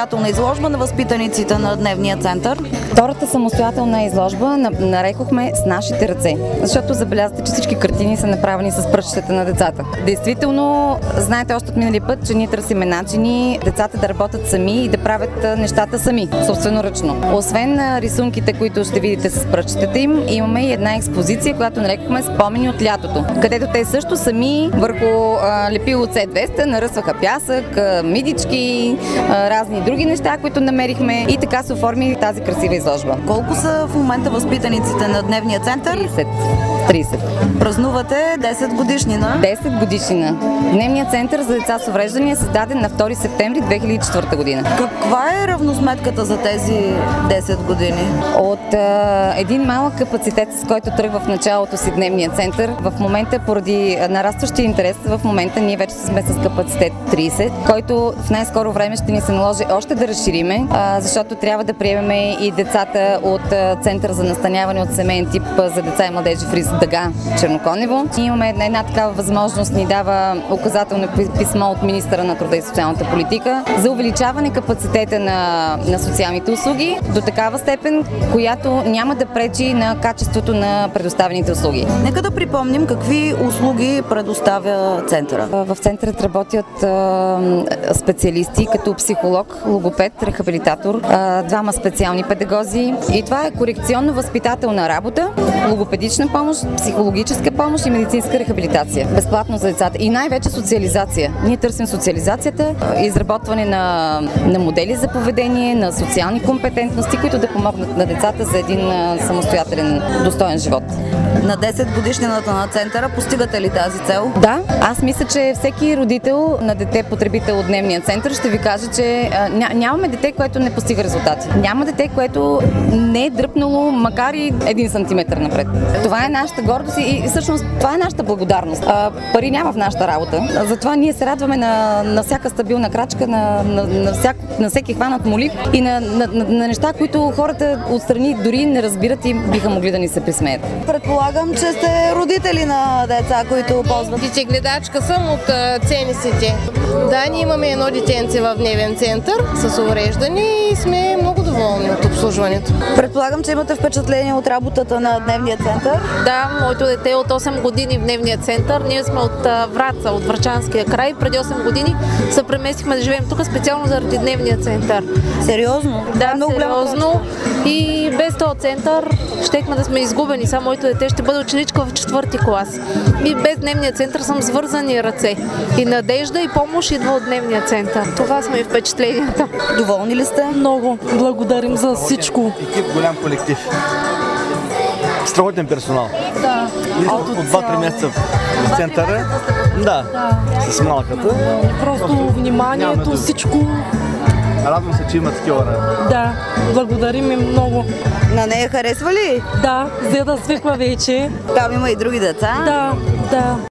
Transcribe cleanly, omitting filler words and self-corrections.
самостоятелна изложба на възпитаниците на дневния център. Втората самостоятелна изложба нарекохме с нашите ръце, защото забелязате, че всички картини са направени с пръчетата на децата. Действително, знаете още от минали път, че ние търсиме начини децата да работят сами и да правят нещата сами, собственоръчно. Освен рисунките, които ще видите с пръчетата им, имаме и една експозиция, която нарекохме "Спомени от лятото", където те също сами върху лепило C200 наръсваха пясък, мидички, разни други неща, които намерихме, и така се оформи тази красива изложба. Колко са в момента възпитаниците на дневния център? 30. Празнувате 10 годишнина. 10 годишнина. Дневният център за деца с увреждания е създаден на 2 септември 2004 година. Каква е равносметката за тези 10 години? От един малък капацитет, с който тръгва в началото си дневния център, в момента поради нарастващия интерес, в момента ние вече сме с капацитет 30, който в най-скоро време ще ни се наложи още да разшириме, защото трябва да приемем и децата от Център за настаняване от семейен тип за деца и младежи в Рис Дъга, Черноконево. Имаме една такава възможност, ни дава указателно писмо от министъра на труда и социалната политика за увеличаване капацитета на социалните услуги до такава степен, която няма да пречи на качеството на предоставените услуги. Нека да припомним какви услуги предоставя центъра. В центърът работят специалисти като психолог, логопед, рехабилитатор, 2 специални педагози, и това е корекционно-възпитателна работа, логопедична помощ, психологическа помощ и медицинска рехабилитация. Безплатно за децата и най-вече социализация. Ние търсим социализацията, изработване на модели за поведение, на социални компетентности, които да помогнат на децата за един самостоятелен, достоен живот. На 10 годишнината на центъра постигате ли тази цел? Да, аз мисля, че всеки родител на дете потребител от дневния център ще ви каже, че нямаме дете, което не постига резултати. Няма дете, което не е дръпнало макар и 1 сантиметър напред. Това е нашата гордост и всъщност това е нашата благодарност. Пари няма в нашата работа. Затова ние се радваме на всяка стабилна крачка, на всеки хванат молив и на неща, които хората отстрани дори не разбират и биха могли да ни се присмеят. Предполагам, че сте родители на деца, които ползват. Детегледачка съм от Ценисите. Да, ние имаме едно детенце в дневен център с увреждане и сме много доволни от обслужването. Предполагам, че имате впечатление от работата на дневния център? Да, моето дете е от 8 години в дневния център. Ние сме от Враца, от Врачанския край. Преди 8 години се преместихме да живеем тук специално заради дневния център. Сериозно? Да, много сериозно. И без този център щехме да сме изгубени. Само моето дете ще бъде ученичка в 4-ти клас. И без дневния център съм с вързани ръце. И надежда и помощ идва от дневния център. Това са ми впечатленията. Доволни ли сте? Много. Благодарим за всичко. Екип, голям колектив. Страхотен персонал. Да. От 2-3 месеца в центъра. Да. С малката. Просто вниманието, всичко. Радвам се, че има такива. Да. Благодарим им много. На нея харесва ли? Да. Взе да свиква вече. Там има и други деца. Да.